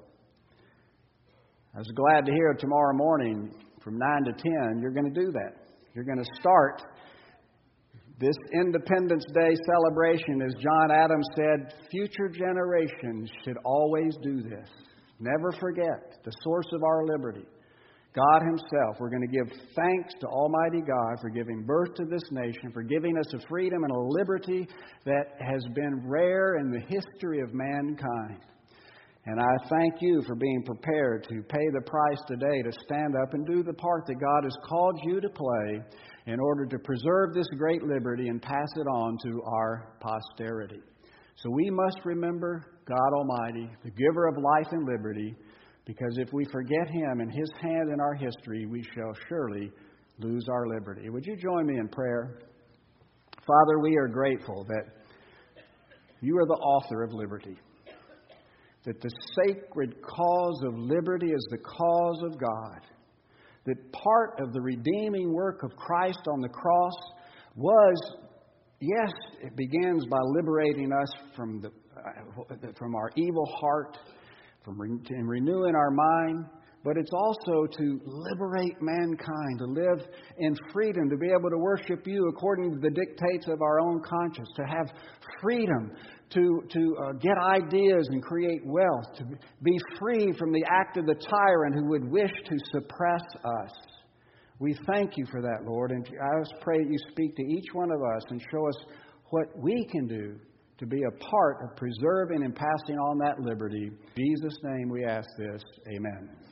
I was glad to hear tomorrow morning from nine to ten, you're going to do that. You're going to start this Independence Day celebration, as John Adams said, future generations should always do this. Never forget the source of our liberty, God Himself. We're going to give thanks to Almighty God for giving birth to this nation, for giving us a freedom and a liberty that has been rare in the history of mankind. And I thank you for being prepared to pay the price today to stand up and do the part that God has called you to play in order to preserve this great liberty and pass it on to our posterity. So we must remember God Almighty, the giver of life and liberty, because if we forget Him and His hand in our history, we shall surely lose our liberty. Would you join me in prayer? Father, we are grateful that You are the author of liberty, that the sacred cause of liberty is the cause of God, that part of the redeeming work of Christ on the cross was, yes, it begins by liberating us from the uh, from our evil heart, from re- and renewing our mind, but it's also to liberate mankind, to live in freedom, to be able to worship you according to the dictates of our own conscience, to have freedom to, to uh, get ideas and create wealth, to be free from the act of the tyrant who would wish to suppress us. We thank you for that, Lord, and I just pray that you speak to each one of us and show us what we can do to be a part of preserving and passing on that liberty. In Jesus' name we ask this. Amen.